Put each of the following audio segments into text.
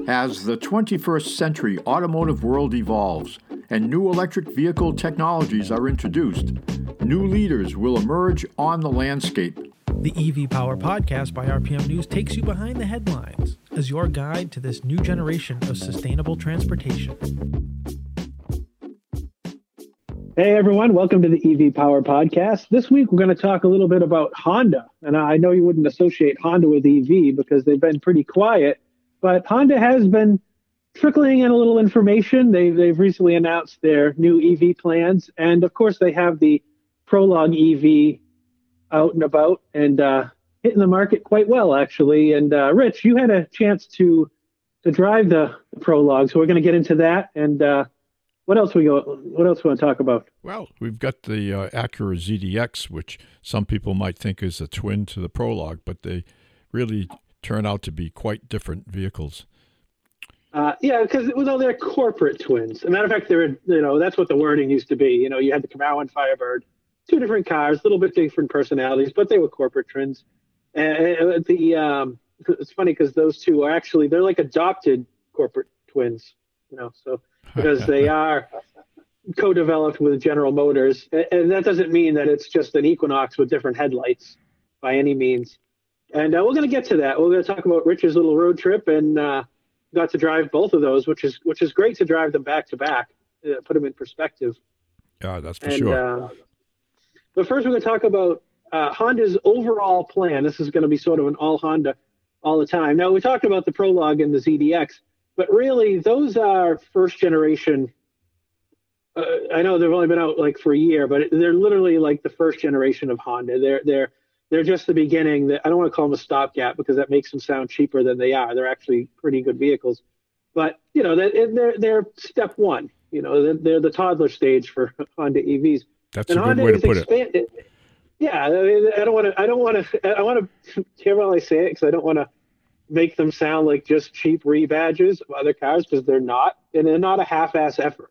As the 21st century automotive world evolves and new electric vehicle technologies are introduced, new leaders will emerge on the landscape. The EV Power Podcast by RPM News takes you behind the headlines as your guide to this new generation of sustainable transportation. Hey everyone, welcome to the EV Power Podcast. This week we're going to talk a little bit about Honda. And I know you wouldn't associate Honda with EV because they've been pretty quiet, but Honda has been trickling in a little information. They've recently announced their new EV plans. And of course they have the Prologue EV out and about and hitting the market quite well, actually. And Rich, you had a chance to drive the Prologue, so we're going to get into that. And what else we want to talk about? Well, we've got the Acura ZDX, which some people might think is a twin to the Prologue, but they really turn out to be quite different vehicles. Yeah, because they're corporate twins. As a matter of fact, that's what the wording used to be. You had the Camaro and Firebird, two different cars, a little bit different personalities, but they were corporate twins. And it's funny because those two are they're like adopted corporate twins. So because they are co-developed with General Motors, and that doesn't mean that it's just an Equinox with different headlights by any means. And we're going to get to that. We're going to talk about Rich's little road trip, and got to drive both of those, which is great to drive them back to back, put them in perspective. Yeah, that's for sure. But first, we're going to talk about Honda's overall plan. This is going to be sort of an all Honda all the time. Now, we talked about the Prologue and the ZDX. But really, those are first generation. I know they've only been out like for a year, but they're literally like the first generation of Honda. They're just the beginning. I don't want to call them a stopgap because that makes them sound cheaper than they are. They're actually pretty good vehicles. But they're step one. They're the toddler stage for Honda EVs. That's a good way to put it. Yeah, I want to careful how I say it because I don't want to make them sound like just cheap rebadges of other cars because they're not, and they're not a half-ass effort.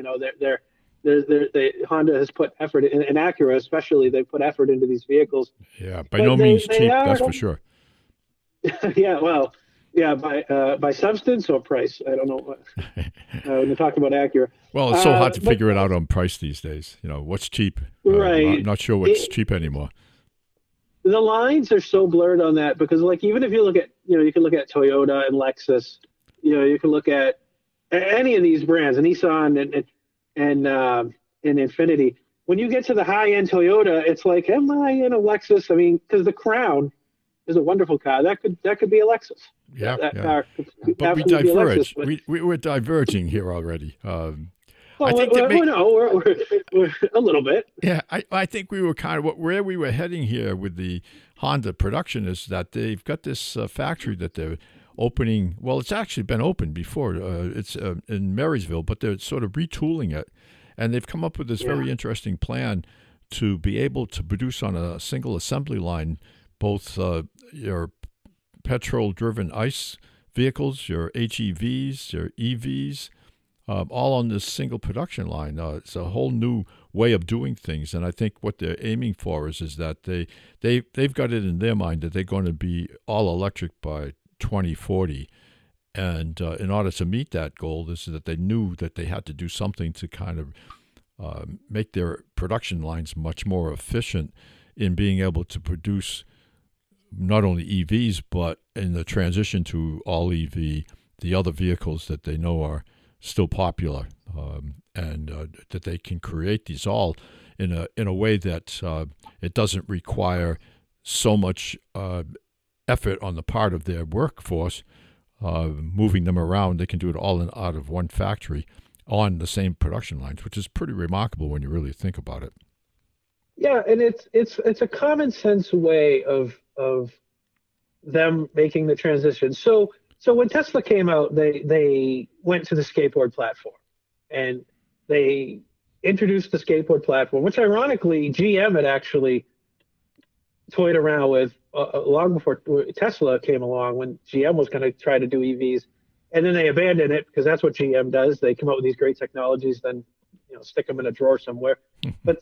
Honda has put effort in, and Acura especially. They put effort into these vehicles. Yeah, by no means cheap, that's for sure. Yeah, well, yeah, by substance or price. I don't know what when you're talking about Acura. Well, it's so hard to figure it out on price these days. What's cheap? Right. I'm not sure what's cheap anymore. The lines are so blurred on that because, like, even if you look at, you can look at Toyota and Lexus, you can look at any of these brands, Nissan and Infiniti. When you get to the high-end Toyota, it's like, am I in a Lexus? I mean, because the Crown is a wonderful car. That could be a Lexus. Yeah, car could but we diverge. We're diverging here already. Well, we're a little bit. Yeah, I think we were kind of where we were heading here with the Honda production is that they've got this factory that they're opening. Well, it's actually been opened before. It's in Marysville, but they're sort of retooling it. And they've come up with this very interesting plan to be able to produce on a single assembly line both your petrol-driven ICE vehicles, your HEVs, your EVs, all on this single production line. It's a whole new way of doing things, and I think what they're aiming for is that they've got it in their mind that they're going to be all electric by 2040, and in order to meet that goal, this is that they knew that they had to do something to kind of make their production lines much more efficient in being able to produce not only EVs, but in the transition to all EV, the other vehicles that they know are still popular, and that they can create these all in a way that it doesn't require so much effort on the part of their workforce moving them around. They can do it all out of one factory on the same production lines, which is pretty remarkable when you really think about it. Yeah, and it's a common sense way of them making the transition. So when Tesla came out, they went to the skateboard platform, and they introduced the skateboard platform, which ironically GM had actually toyed around with long before Tesla came along, when GM was going to try to do EVs, and then they abandoned it because that's what GM does. They come up with these great technologies, then stick them in a drawer somewhere. But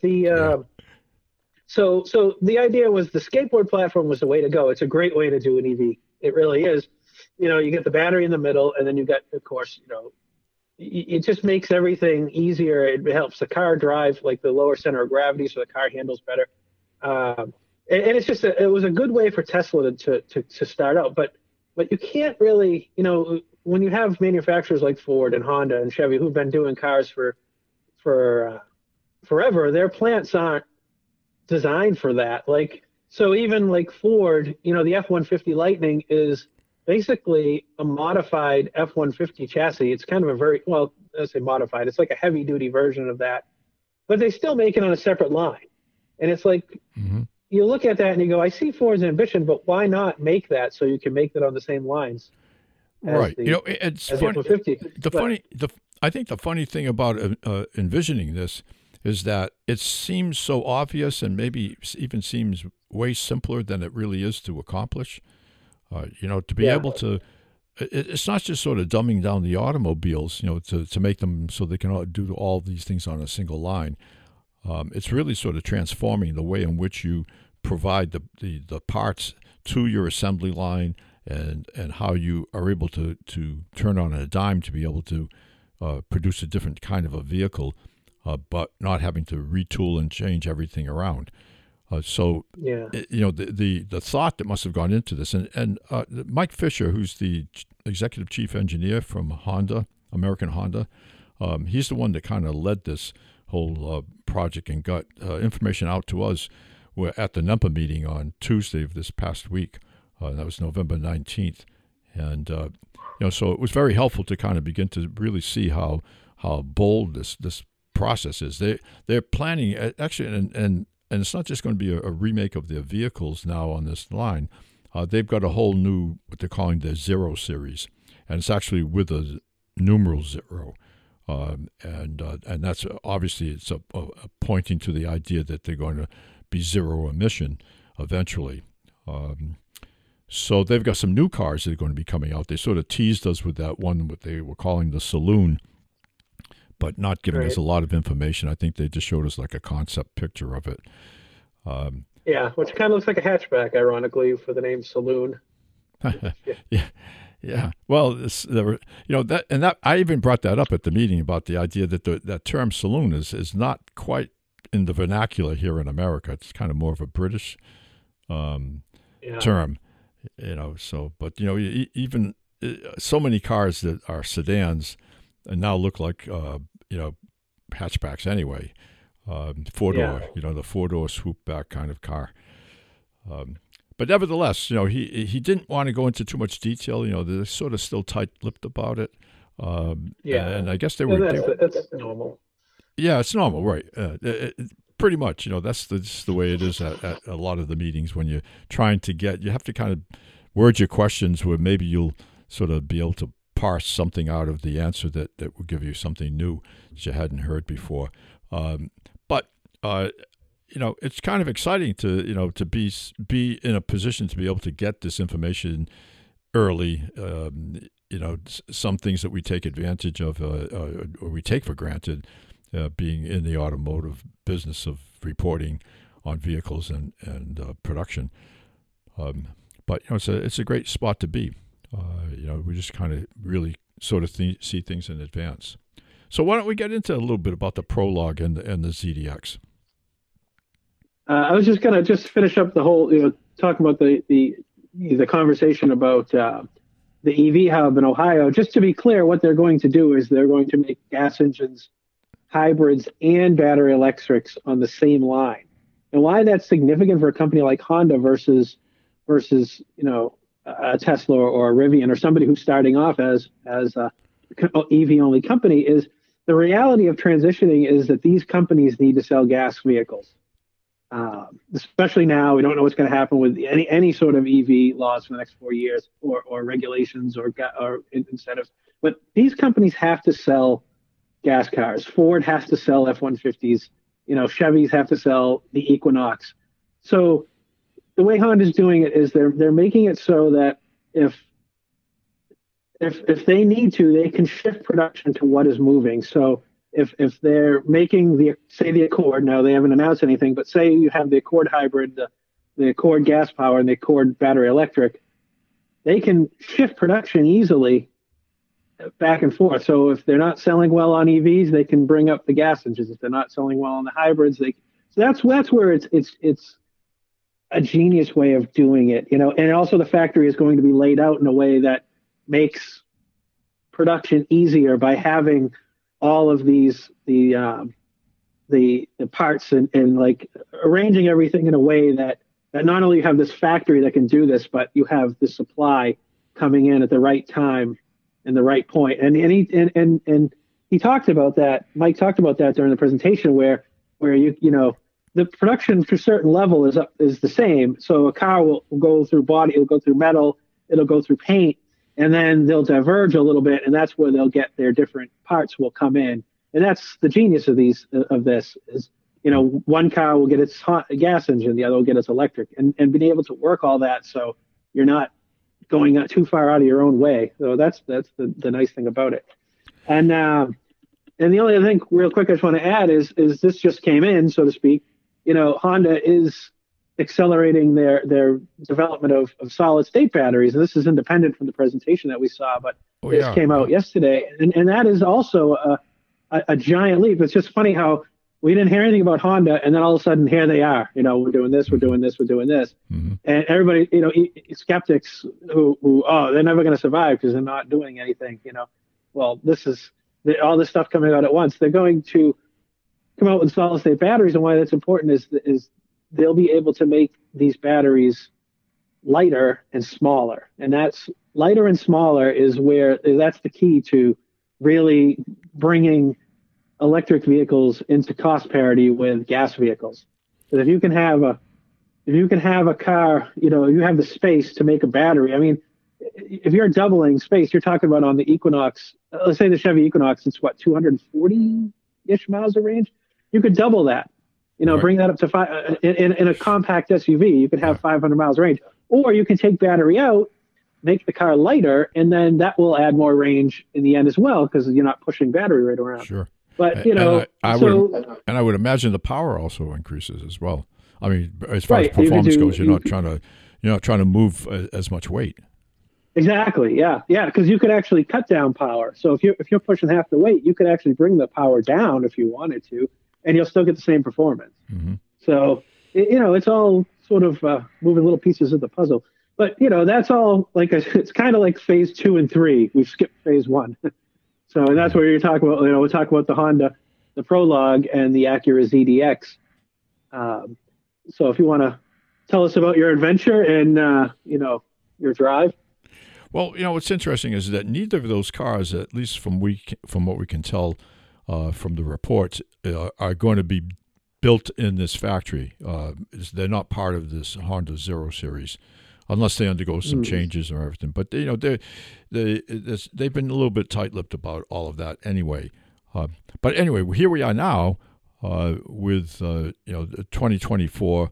so the idea was the skateboard platform was the way to go. It's a great way to do an EV. It really is. you get the battery in the middle, and then you got, of course, it just makes everything easier. It helps the car drive, like the lower center of gravity, so the car handles better. And it's just it was a good way for Tesla to start out, but you can't really, when you have manufacturers like Ford and Honda and Chevy who've been doing cars for forever, their plants aren't designed for that. Like, so even like Ford, the F-150 Lightning is basically a modified F-150 chassis. It's kind of a very, well, I say modified, it's like a heavy duty version of that, but they still make it on a separate line. And it's like, you look at that and you go, I see Ford's ambition, but why not make that so you can make that on the same lines? Right. It's funny. I think the funny thing about envisioning this is that it seems so obvious and maybe even seems way simpler than it really is to accomplish. To be able to, it's not just sort of dumbing down the automobiles, to make them so they can do all these things on a single line. It's really sort of transforming the way in which you provide the parts to your assembly line and how you are able to turn on a dime to be able to produce a different kind of a vehicle, but not having to retool and change everything around. The thought that must have gone into this, and Mike Fisher, who's the executive chief engineer from Honda, American Honda, he's the one that kind of led this whole project and got information out to us. We're at the NEMPA meeting on Tuesday of this past week. That was November 19th. And, so it was very helpful to kind of begin to really see how bold this process is. They're planning, actually, and it's not just going to be a remake of their vehicles now on this line. They've got a whole new, what they're calling the Zero series. And it's actually with a numeral 0. And that's obviously it's a pointing to the idea that they're going to be zero emission eventually. So they've got some new cars that are going to be coming out. They sort of teased us with that one, what they were calling the Saloon, but not giving us a lot of information. I think they just showed us like a concept picture of it. Which kind of looks like a hatchback, ironically, for the name Saloon. Yeah. Well, that I even brought that up at the meeting about the idea that that term saloon is not quite in the vernacular here in America. It's kind of more of a British term, So, but even so many cars that are sedans and now look like hatchbacks anyway. Four-door, the four-door swoop-back kind of car. But nevertheless, he didn't want to go into too much detail. They're sort of still tight-lipped about it. And I guess they were. That's normal. Yeah, it's normal, right? Pretty much, that's the way it is at a lot of the meetings when you're trying to you have to kind of word your questions where maybe you'll sort of be able to parse something out of the answer that will give you something new that you hadn't heard before. But it's kind of exciting to be in a position to be able to get this information early. Some things that we take advantage of or we take for granted, being in the automotive business of reporting on vehicles and production. But it's a great spot to be. We just kind of really sort of see things in advance. So why don't we get into a little bit about the Prologue and the ZDX? I was just going to finish up the whole, talk about the conversation about the EV hub in Ohio. Just to be clear, what they're going to do is they're going to make gas engines, hybrids, and battery electrics on the same line. And why that's significant for a company like Honda versus a Tesla or a Rivian or somebody who's starting off as a EV only company is the reality of transitioning is that these companies need to sell gas vehicles. Especially now, we don't know what's going to happen with any sort of EV laws for the next 4 years or regulations or incentives. But these companies have to sell gas cars. Ford has to sell F-150s. Chevys have to sell the Equinox. So the way Honda's doing it is they're making it so that if they need to, they can shift production to what is moving. So if they're making the Accord, now they haven't announced anything, but say you have the Accord hybrid, the Accord gas power, and the Accord battery electric, they can shift production easily back and forth. So if they're not selling well on EVs, they can bring up the gas engines. If they're not selling well on the hybrids, so that's where it's a genius way of doing it, and also the factory is going to be laid out in a way that makes production easier by having all of these the parts and like arranging everything in a way that not only you have this factory that can do this, but you have the supply coming in at the right time and the right point. And he talked about that. Mike talked about that during the presentation, where the production to a certain level is the same. So a car will go through body, it'll go through metal, it'll go through paint, and then they'll diverge a little bit, and that's where they'll get their different parts will come in. And that's the genius of this is, one car will get its gas engine, the other will get its electric, and being able to work all that so you're not going too far out of your own way. So that's the nice thing about it. And the only other thing real quick I just want to add is this just came in, so to speak. Honda is accelerating their development of solid state batteries. And this is independent from the presentation that we saw, but this came out yesterday. And that is also a giant leap. It's just funny how we didn't hear anything about Honda, and then all of a sudden here they are, we're doing this, we're doing this, we're doing this. Mm-hmm. And everybody, skeptics who they're never going to survive because they're not doing anything, well, this is all this stuff coming out at once. They're going to come out with solid state batteries. And why that's important is they'll be able to make these batteries lighter and smaller. And that's lighter and smaller that's the key to really bringing electric vehicles into cost parity with gas vehicles. Because if you can have a car, you have the space to make a battery. I mean, if you're doubling space, you're talking about on the Equinox, let's say the Chevy Equinox, it's 240-ish miles of range. You could double that, right. Bring that up to 5 in a compact SUV. You could have 500 miles range, or you can take battery out, make the car lighter, and then that will add more range in the end as well because you're not pushing battery right around. Sure. But I would imagine the power also increases as well. I mean, as far as performance goes, you're not trying to move as much weight. Exactly. Yeah. Because you could actually cut down power. So if you're pushing half the weight, you could actually bring the power down if you wanted to, and you'll still get the same performance. Mm-hmm. So it's all sort of moving little pieces of the puzzle. But that's all it's kind of like phase 2 and 3. We've skipped phase 1. So and that's where you're talking about. We'll talk about the Honda, the Prologue, and the Acura ZDX. So if you want to tell us about your adventure and your drive. Well, what's interesting is that neither of those cars, at least from what we can tell from the reports, are going to be built in this factory. They're not part of this Honda Zero Series, unless they undergo some changes or everything. But they've been a little bit tight-lipped about all of that anyway. But anyway, here we are now with the 2024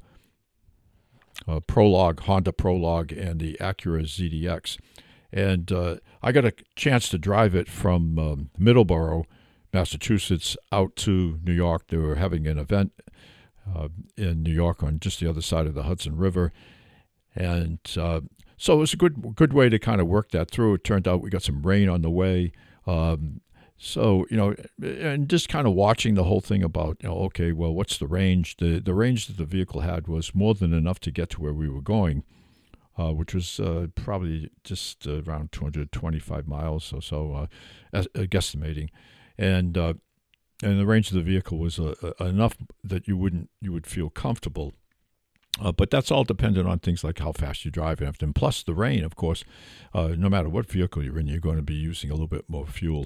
Prologue, Honda Prologue, and the Acura ZDX. And I got a chance to drive it from Middleborough, Massachusetts, out to New York. They were having an event in New York on just the other side of the Hudson River. And so it was a good way to kind of work that through. It turned out we got some rain on the way. So, and just kind of watching the whole thing about, okay, well, what's the range? The range that the vehicle had was more than enough to get to where we were going. Which was probably just around 225 miles or so, guesstimating, and the range of the vehicle was enough that you would feel comfortable. But that's all dependent on things like how fast you drive and everything. Plus the rain, of course. No matter what vehicle you're in, you're going to be using a little bit more fuel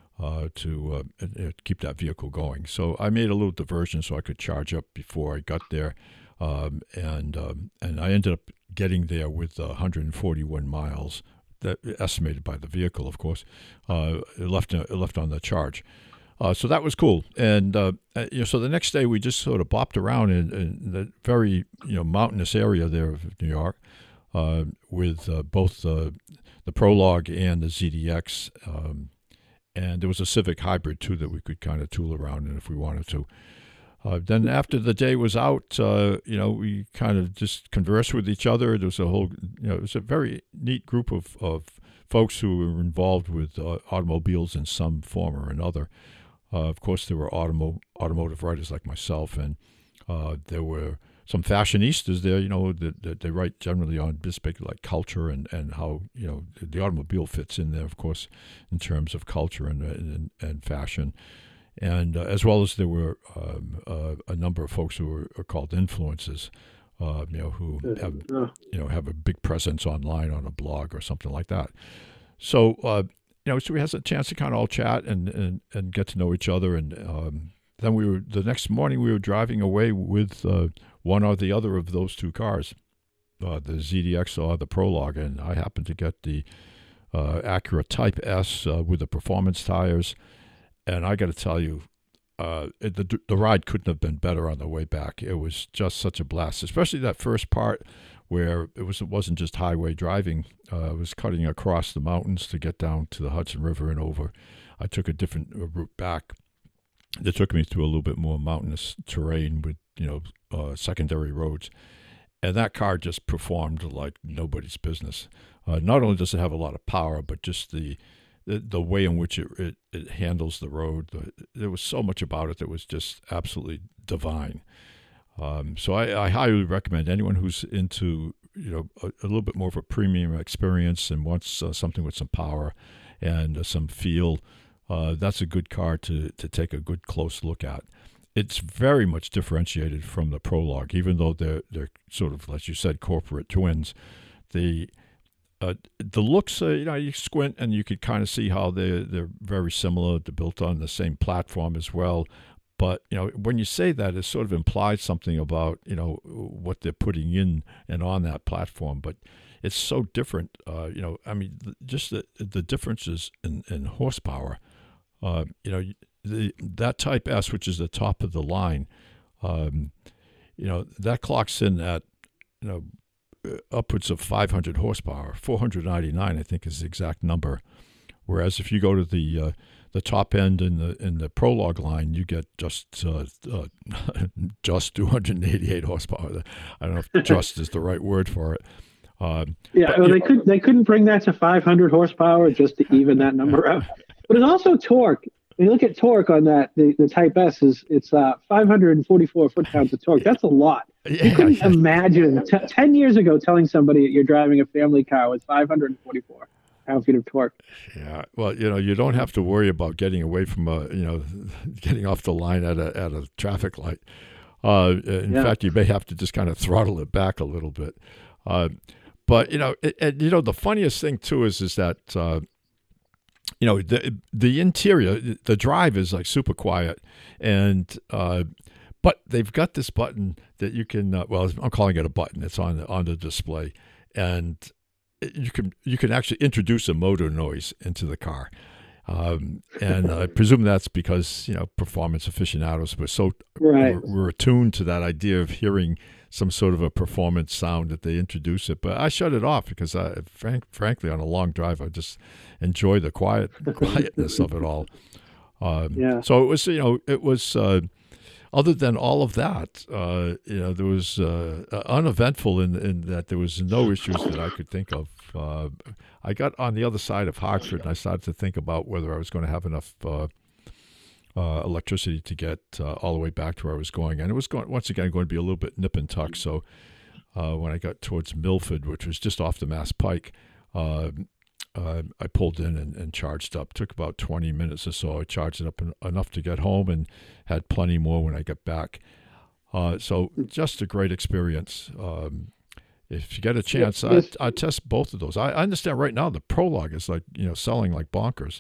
to keep that vehicle going. So I made a little diversion so I could charge up before I got there, and I ended up getting there with 141 miles, that estimated by the vehicle, of course, left on the charge. So that was cool. And so the next day we just sort of bopped around in the very mountainous area there of New York with both the Prologue and the ZDX. And there was a Civic Hybrid too that we could kind of tool around in if we wanted to. Then after the day was out, we kind of just conversed with each other. There was it was a very neat group of folks who were involved with automobiles in some form or another. Of course, there were automotive writers like myself, and there were some fashionistas there, that they write generally on basically like culture and how, the automobile fits in there, of course, in terms of culture and fashion. And as well as there were a number of folks who are called influencers, who have a big presence online on a blog or something like that. So, so we had a chance to kind of all chat and get to know each other. And then the next morning we were driving away with one or the other of those two cars, the ZDX or the Prologue. And I happened to get the Acura Type S with the performance tires. And I got to tell you, the ride couldn't have been better on the way back. It was just such a blast, especially that first part where it wasn't just highway driving. It was cutting across the mountains to get down to the Hudson River and over. I took a different route back that took me through a little bit more mountainous terrain with secondary roads. And that car just performed like nobody's business. Not only does it have a lot of power, but just the way in which it handles the road. There was so much about it that was just absolutely divine. So I highly recommend anyone who's into a little bit more of a premium experience and wants something with some power and some feel. That's a good car to take a good close look at. It's very much differentiated from the Prologue, even though they're sort of, as you said, corporate twins. The looks, you squint and you could kind of see how they're very similar. They're built on the same platform as well. But, when you say that, it sort of implies something about, what they're putting in and on that platform. But it's so different. Just the differences in horsepower. That Type S, which is the top of the line, that clocks in at, upwards of 500 horsepower. 499, I think, is the exact number. Whereas if you go to the top end in the Prologue line, you get just 288 horsepower. I don't know if "just" is the right word for it. They couldn't bring that to 500 horsepower just to even that number out. But it's also torque. When you look at torque on that, the Type S it's 544 foot-pounds of torque. That's a lot. You couldn't imagine 10 years ago telling somebody that you're driving a family car with 544 pound-feet of torque. Yeah, well, you don't have to worry about getting away from getting off the line at a traffic light. In fact, you may have to just kind of throttle it back a little bit. But the funniest thing too is that the interior, the drive is like super quiet, and but they've got this button that you can. I'm calling it a button. It's on the display, and you can actually introduce a motor noise into the car. And I presume that's because performance aficionados we're attuned to that idea of hearing some sort of a performance sound that they introduce it. But I shut it off because frankly, on a long drive, I just enjoy the quietness of it all. So it was other than all of that, there was uneventful in that there was no issues that I could think of. I got on the other side of Hartford, and I started to think about whether I was going to have enough electricity to get all the way back to where I was going. And it was going to be a little bit nip and tuck. So when I got towards Milford, which was just off the Mass Pike, I pulled in and charged up. Took about 20 minutes or so. I charged it up enough to get home and had plenty more when I got back. So just a great experience. If you get a chance, I'd test both of those. I understand right now the Prologue is like selling like bonkers.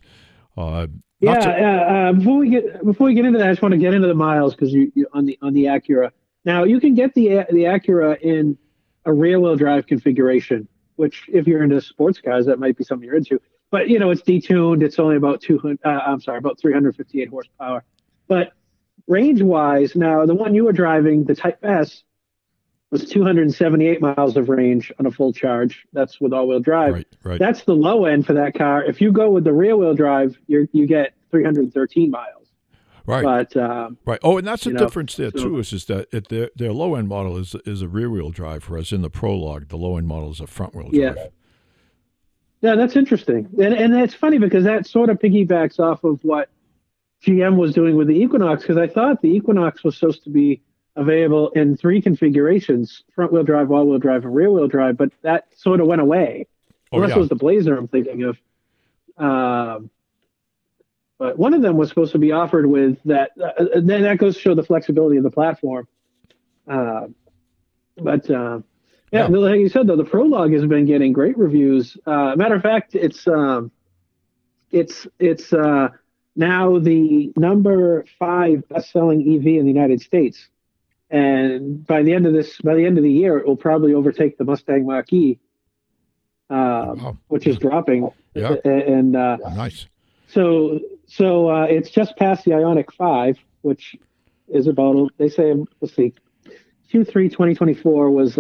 Before we get into that, I just want to get into the miles because you on the Acura. Now you can get the Acura in a rear-wheel drive configuration, which if you're into sports cars, that might be something you're into. But it's detuned. It's only about 358 horsepower. But range-wise, now the one you were driving, the Type S, was 278 miles of range on a full charge. That's with all-wheel drive. Right. That's the low end for that car. If you go with the rear-wheel drive, you get 313 miles. Right. But right. Oh, and that's the you know, difference there so- too. Is that their low end model is a rear wheel drive, whereas in the Prologue the low end model is a front wheel Yeah. drive. Yeah, that's interesting, and it's funny because that sort of piggybacks off of what GM was doing with the Equinox, because I thought the Equinox was supposed to be available in 3 configurations: front wheel drive, all wheel drive, and rear wheel drive, but that sort of went away. Oh, Unless yeah. it was the Blazer I'm thinking of. But one of them was supposed to be offered with that. Then that goes to show the flexibility of the platform. But Yeah. like you said, though, the Prologue has been getting great reviews. Matter of fact, it's now the number 5 best-selling EV in the United States, and by the end of the year, it will probably overtake the Mustang Mach-E, Wow. which is dropping. Yeah. And Nice. so it's just past the Ioniq 5, which is about, they say, let's see, Q3 2024 was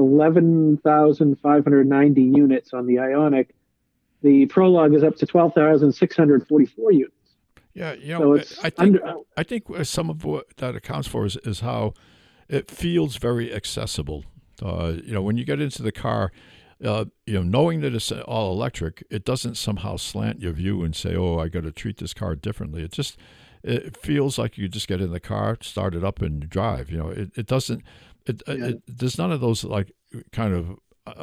11,590 units on the Ioniq. The Prologue is up to 12,644 units. Yeah, So it's I think some of what that accounts for is how it feels very accessible. When you get into the car, knowing that it's all electric, it doesn't somehow slant your view and say, "Oh, I got to treat this car differently." It feels like you just get in the car, start it up, and drive. It doesn't. There's none of those like kind of.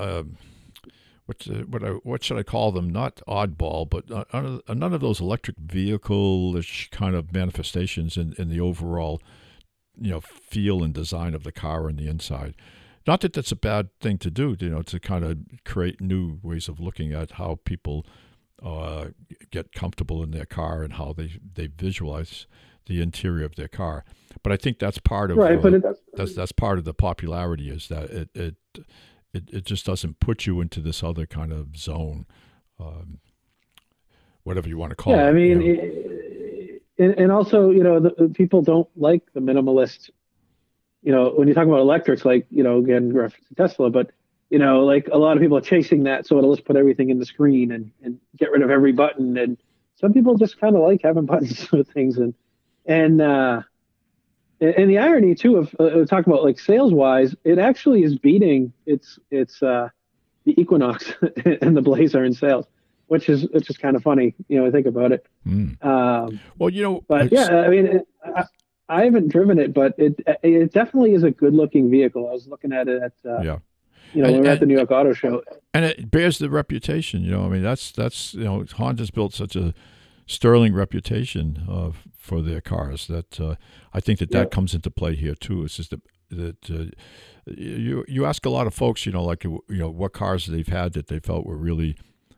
What should I call them? Not oddball, but none of those electric vehicle-ish kind of manifestations in the overall, feel and design of the car and the inside. Not that that's a bad thing to do, to kind of create new ways of looking at how people get comfortable in their car and how they visualize the interior of their car. But I think that's part of that's part of the popularity, is that it just doesn't put you into this other kind of zone, whatever you want to call it. Yeah, I mean, and also, the people don't like the minimalist. When you talk about electrics, like, again, reference to Tesla, but, like a lot of people are chasing that sort of, let's put everything in the screen and get rid of every button. And some people just kind of like having buttons with things. And the irony too of talking about like sales wise, it actually is beating it's the Equinox and the Blazer in sales, which is kind of funny, think about it. Well, but yeah, I mean, I haven't driven it, but it definitely is a good looking vehicle. I was looking at it at when we were at the New York Auto Show, and it bears the reputation. I mean, that's Honda's built such a sterling reputation for their cars that I think that comes into play here too. It's just that you ask a lot of folks, what cars they've had that they felt were really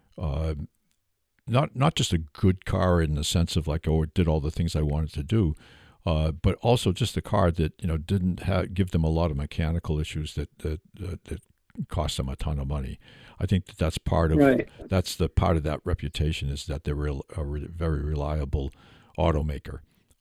not just a good car in the sense of like, oh, it did all the things I wanted to do, but also just a car that didn't give them a lot of mechanical issues that cost them a ton of money. I think that's part of that's the part of that reputation, is that they're a very reliable automaker.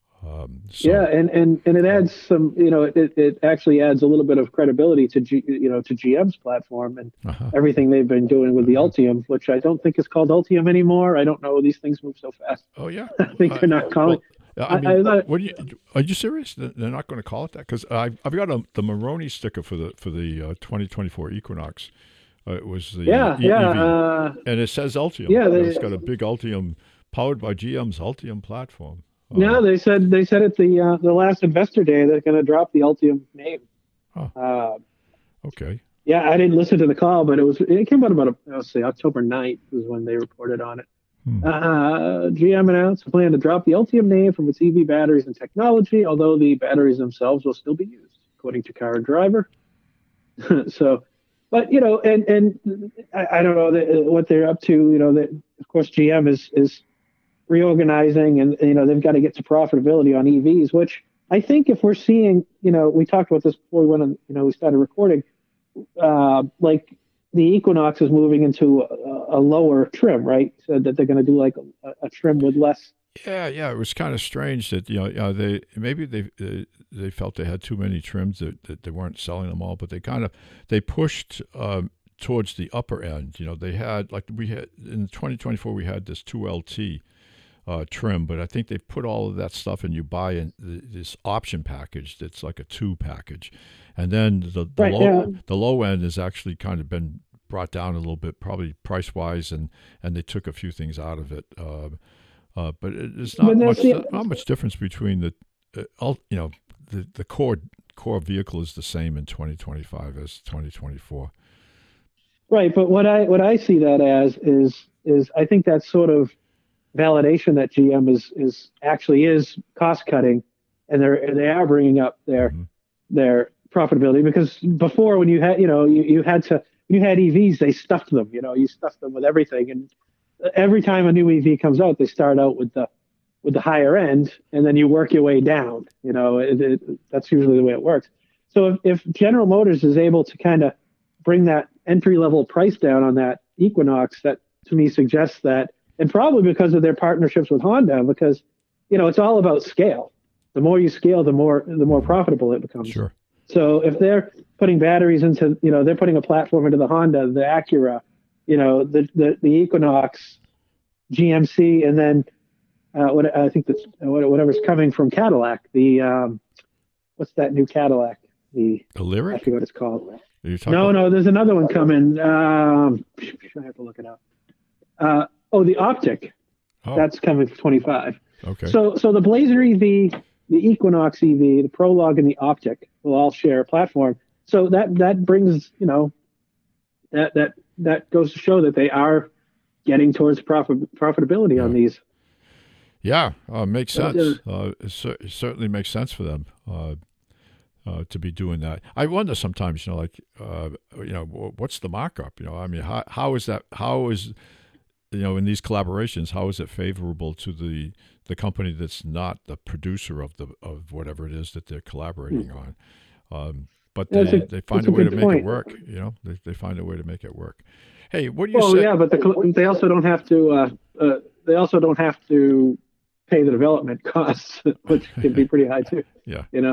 And it adds some, it actually adds a little bit of credibility to to GM's platform and everything they've been doing with the Ultium, which I don't think is called Ultium anymore. I don't know; these things move so fast. Oh yeah, I think they're not calling. Are you serious? They're not going to call it that? Because I've got the Moroni sticker for the 2024 Equinox. It was the EV, and it says Ultium. Yeah, it's got a big Ultium powered by GM's Ultium platform. No, they said at the last Investor Day they're going to drop the Ultium name. Okay. Yeah, I didn't listen to the call, but it came out about October 9th was when they reported on it. GM announced a plan to drop the Ultium name from its EV batteries and technology, although the batteries themselves will still be used, according to Car and Driver. So, but and I don't know what they're up to. That of course GM is reorganizing, and they've got to get to profitability on EVs, which I think if we're seeing, we talked about this before we went on, we started recording, like the Equinox is moving into a lower trim, right? So that they're going to do like a trim with less. Yeah. It was kind of strange that they felt they had too many trims, that they weren't selling them all, but they pushed towards the upper end. They had, like we had in 2024, we had this 2LT trim, but I think they've put all of that stuff in. You buy this option package that's like a 2 package, and then the low end has actually kind of been brought down a little bit, probably price wise, and they took a few things out of it. But it's not much difference between the core vehicle is the same in 2025 as 2024. Right, but what I see that as is I think that's sort of validation that GM is cost cutting, and they are bringing up their profitability, because before, when you had you had EVs, they stuffed them, you stuffed them with everything, and every time a new EV comes out, they start out with the higher end, and then you work your way down. That's usually the way it works. So if General Motors is able to kind of bring that entry level price down on that Equinox, that to me suggests that, and probably because of their partnerships with Honda, because it's all about scale. The more you scale, the more profitable it becomes. Sure. So if they're putting batteries into, they're putting a platform into the Honda, the Acura, the Equinox, GMC, and then whatever's coming from Cadillac. What's that new Cadillac? The Lyriq? I forget what it's called. No, there's another one coming. I have to look it up. The Optic. Oh. That's coming for 25. Okay. So the Blazer EV, the Equinox EV, the Prologue, and the Optic will all share a platform. So that brings, that goes to show that they are getting towards profitability on these. Yeah, makes sense. It certainly makes sense for them to be doing that. I wonder sometimes, what's the markup? I mean, how is that? How is, in these collaborations, how is it favorable to the company that's not the producer of whatever it is that they're collaborating on? But they find a way to make it work. They find a way to make it work. Hey, what do you say? Yeah, but they also don't have to. They also don't have to pay the development costs, which can be pretty high too. Yeah. Yeah.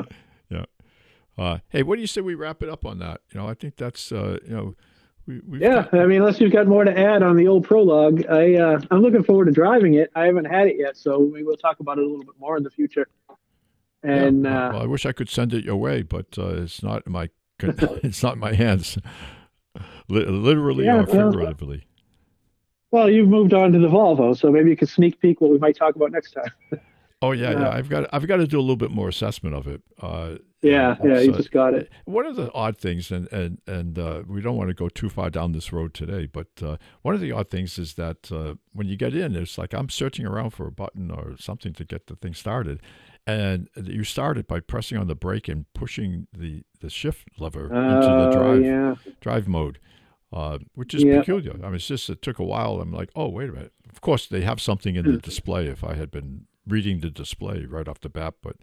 Hey, what do you say we wrap it up on that? I think that's I mean, unless you've got more to add on the old Prologue, I'm looking forward to driving it. I haven't had it yet, so maybe we'll talk about it a little bit more in the future. And well, I wish I could send it your way, but it's not in my it's not in my hands, literally or figuratively. Well, you've moved on to the Volvo, so maybe you could sneak peek what we might talk about next time. Oh yeah. I've got to do a little bit more assessment of it. You just got it. One of the odd things, and we don't want to go too far down this road today, but one of the odd things is that when you get in, it's like I'm searching around for a button or something to get the thing started, and you start it by pressing on the brake and pushing the shift lever into the drive mode. Which is peculiar. I mean, it took a while. I'm like, oh, wait a minute. Of course, they have something in the display if I had been reading the display right off the bat, but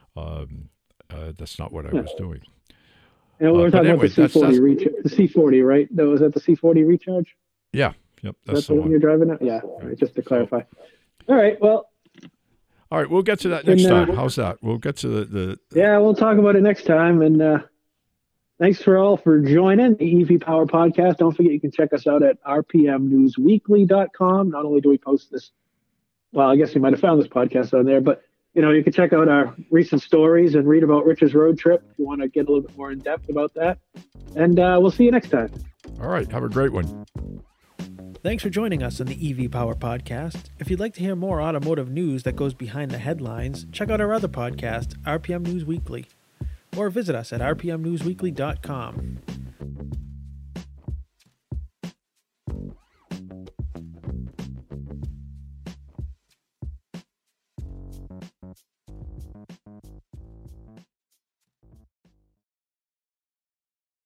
that's not what I was doing. And we're talking about the C40 the C40, right? Was that the C40 Recharge? Yeah. Yep. That's the one you're driving now? Yeah. All right, just to clarify. All right. Well. All right. We'll get to that next time. How's that? We'll get to the Yeah, we'll talk about it next time. And thanks for joining the EV Power Podcast. Don't forget, you can check us out at rpmnewsweekly.com. Not only do we post this, well, I guess you might have found this podcast on there, but you can check out our recent stories and read about Rich's road trip if you want to get a little bit more in depth about that. And we'll see you next time. All right. Have a great one. Thanks for joining us on the EV Power Podcast. If you'd like to hear more automotive news that goes behind the headlines, check out our other podcast, RPM News Weekly, or visit us at rpmnewsweekly.com.